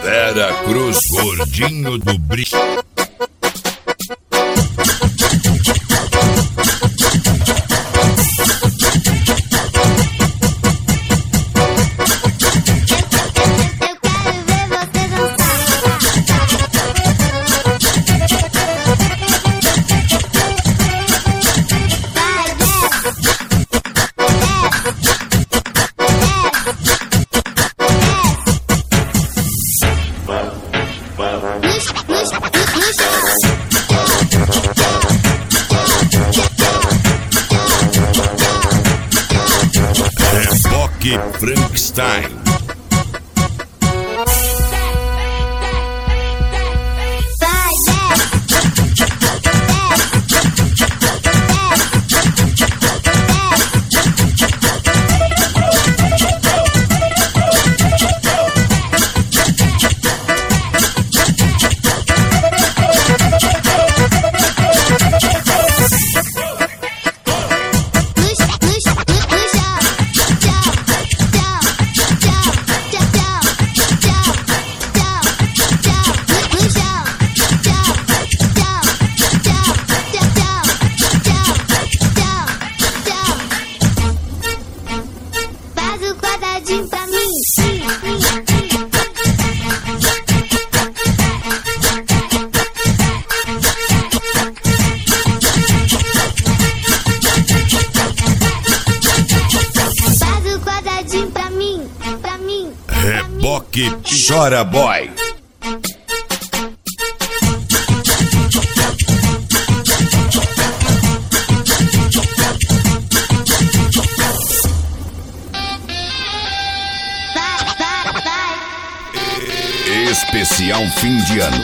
Vera Cruz, gordinho do brilho. Reboque Frankenstein. Pra mim. Faz o quadradinho pra mim. Reboque Chora Boy. Especial fim de ano.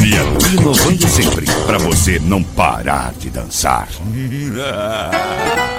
Inovando sempre, pra você não parar de dançar.